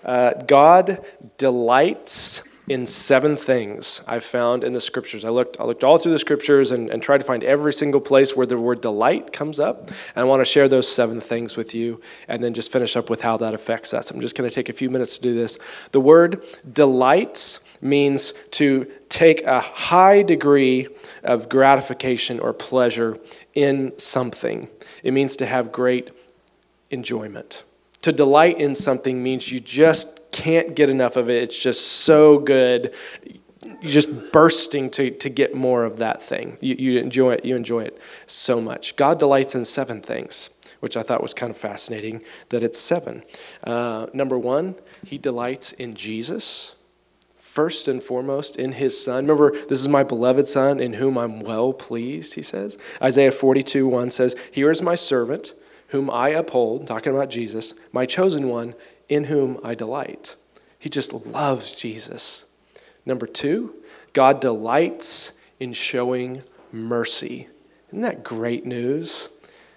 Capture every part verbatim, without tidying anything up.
Uh, God delights in seven things I've found in the scriptures. I looked I looked all through the scriptures and, and tried to find every single place where the word delight comes up. And I want to share those seven things with you and then just finish up with how that affects us. I'm just going to take a few minutes to do this. The word delights means to take a high degree of gratification or pleasure in something. It means to have great enjoyment. To delight in something means you just can't get enough of it. It's just so good. You're just bursting to, to get more of that thing. You, you enjoy it. You enjoy it so much. God delights in seven things, which I thought was kind of fascinating that it's seven. Uh, number one, he delights in Jesus. First and foremost, in his son. Remember, this is my beloved son in whom I'm well pleased, he says. Isaiah forty-two one says, "Here is my servant, whom I uphold," talking about Jesus, "my chosen one, in whom I delight." He just loves Jesus. Number two, God delights in showing mercy. Isn't that great news?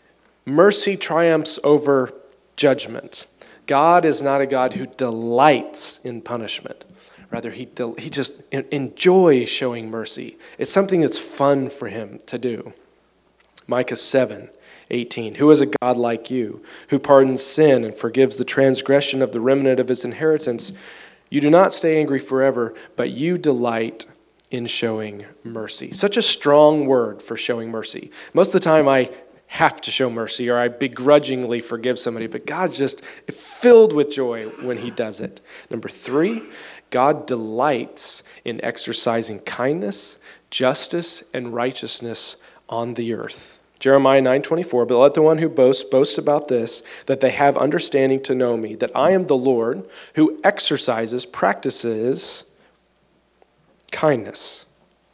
Mercy triumphs over judgment. God is not a God who delights in punishment. Rather, he, del- he just enjoys showing mercy. It's something that's fun for him to do. Micah seven eighteen, "Who is a God like you, who pardons sin and forgives the transgression of the remnant of his inheritance? You do not stay angry forever, but you delight in showing mercy." Such a strong word for showing mercy. Most of the time I have to show mercy or I begrudgingly forgive somebody, but God's just filled with joy when he does it. Number three, God delights in exercising kindness, justice, and righteousness on the earth. Jeremiah nine twenty-four, "But let the one who boasts boast about this, that they have understanding to know me, that I am the Lord who exercises, practices kindness,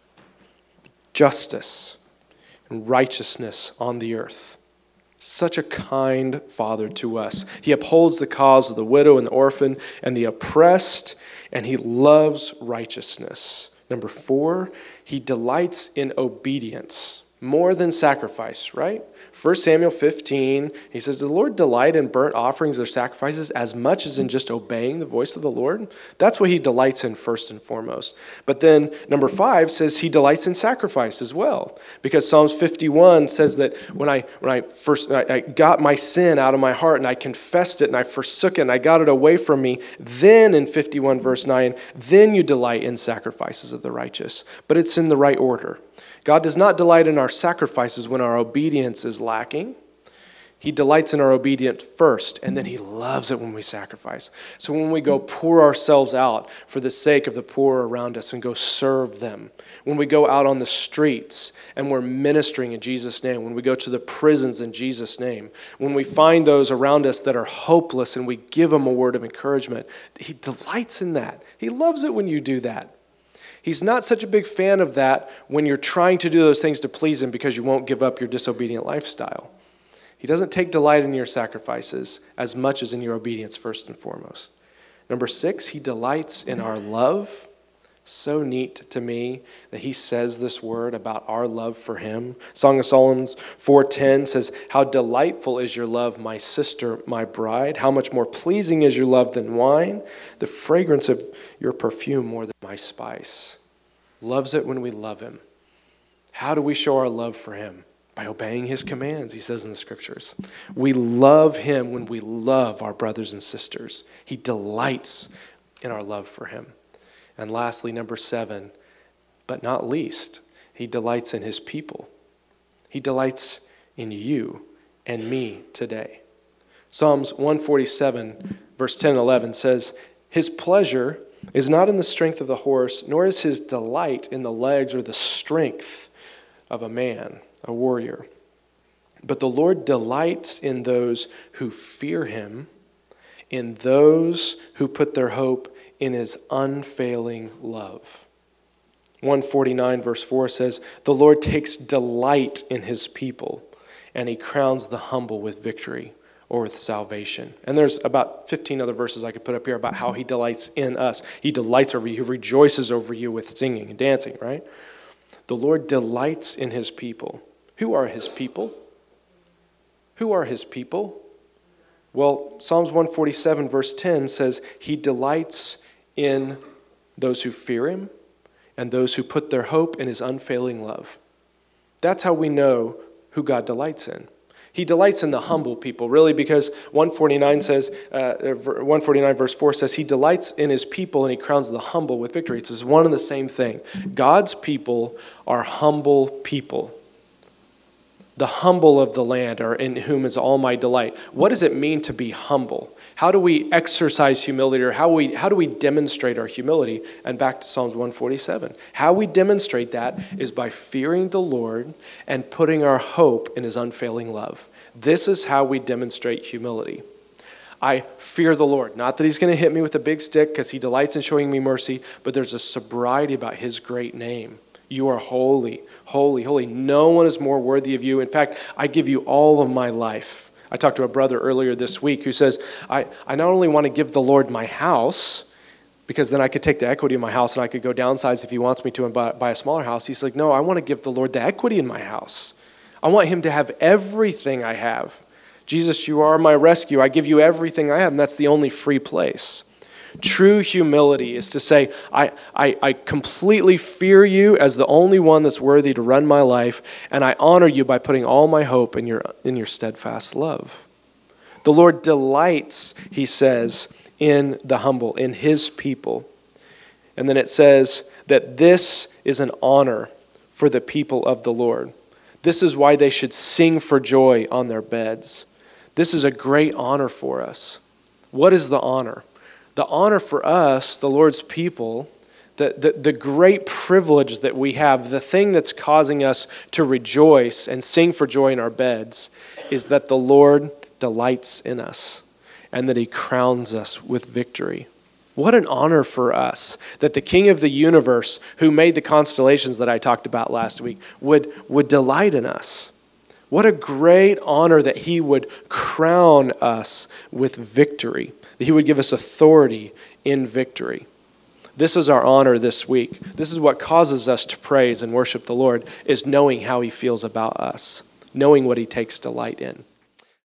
justice, and righteousness on the earth." Such a kind Father to us. He upholds the cause of the widow and the orphan and the oppressed, and he loves righteousness. Number four, he delights in obedience. More than sacrifice, right? First Samuel fifteen, he says, "The Lord delight in burnt offerings or sacrifices as much as in just obeying the voice of the Lord." That's what he delights in first and foremost. But then number five says he delights in sacrifice as well. Because Psalms fifty-one says that when I when I first I, I got my sin out of my heart and I confessed it and I forsook it and I got it away from me, then in fifty-one verse nine, then you delight in sacrifices of the righteous. But it's in the right order. God does not delight in our sacrifices when our obedience is lacking. He delights in our obedience first, and then he loves it when we sacrifice. So when we go pour ourselves out for the sake of the poor around us and go serve them, when we go out on the streets and we're ministering in Jesus' name, when we go to the prisons in Jesus' name, when we find those around us that are hopeless and we give them a word of encouragement, he delights in that. He loves it when you do that. He's not such a big fan of that when you're trying to do those things to please him because you won't give up your disobedient lifestyle. He doesn't take delight in your sacrifices as much as in your obedience first and foremost. Number six, he delights in our love. So neat to me that he says this word about our love for him. Song of Solomon four ten says, "How delightful is your love, my sister, my bride. How much more pleasing is your love than wine, the fragrance of your perfume more than my spice." Loves it when we love him. How do we show our love for him? By obeying his commands, he says in the scriptures. We love him when we love our brothers and sisters. He delights in our love for him. And lastly, number seven, but not least, he delights in his people. He delights in you and me today. Psalms one forty-seven, verse ten and eleven says, "His pleasure is not in the strength of the horse, nor is his delight in the legs or the strength of a man, a warrior. But the Lord delights in those who fear him, in those who put their hope in his unfailing love." one forty-nine verse four says, "The Lord takes delight in his people, and he crowns the humble with victory," or with salvation. And there's about fifteen other verses I could put up here about how he delights in us. He delights over you. He rejoices over you with singing and dancing, right? The Lord delights in his people. Who are his people? Who are his people? Well, Psalms one forty-seven verse ten says, he delights in those who fear him and those who put their hope in his unfailing love. That's how we know who God delights in. He delights in the humble people, really, because one forty-nine says, uh, one forty-nine verse four says, he delights in his people and he crowns the humble with victory. It's one and the same thing. God's people are humble people. The humble of the land are in whom is all my delight. What does it mean to be humble? How do we exercise humility, or how we how do we demonstrate our humility? And back to Psalms one forty-seven. How we demonstrate that is by fearing the Lord and putting our hope in his unfailing love. This is how we demonstrate humility. I fear the Lord. Not that he's going to hit me with a big stick because he delights in showing me mercy, but there's a sobriety about his great name. You are holy, holy, holy. No one is more worthy of you. In fact, I give you all of my life. I talked to a brother earlier this week who says, I, I not only want to give the Lord my house, because then I could take the equity of my house and I could go downsize if he wants me to and buy, buy a smaller house. He's like, no, I want to give the Lord the equity in my house. I want him to have everything I have. Jesus, you are my rescue. I give you everything I have, and that's the only free place. True humility is to say, I, I, I completely fear you as the only one that's worthy to run my life, and I honor you by putting all my hope in your, in your steadfast love. The Lord delights, he says, in the humble, in his people. And then it says that this is an honor for the people of the Lord. This is why they should sing for joy on their beds. This is a great honor for us. What is the honor? The honor for us, the Lord's people, the, the, the great privilege that we have, the thing that's causing us to rejoice and sing for joy in our beds, is that the Lord delights in us and that he crowns us with victory. What an honor for us that the King of the universe, who made the constellations that I talked about last week, would, would delight in us. What a great honor that he would crown us with victory, that he would give us authority in victory. This is our honor this week. This is what causes us to praise and worship the Lord, is knowing how he feels about us, knowing what he takes delight in.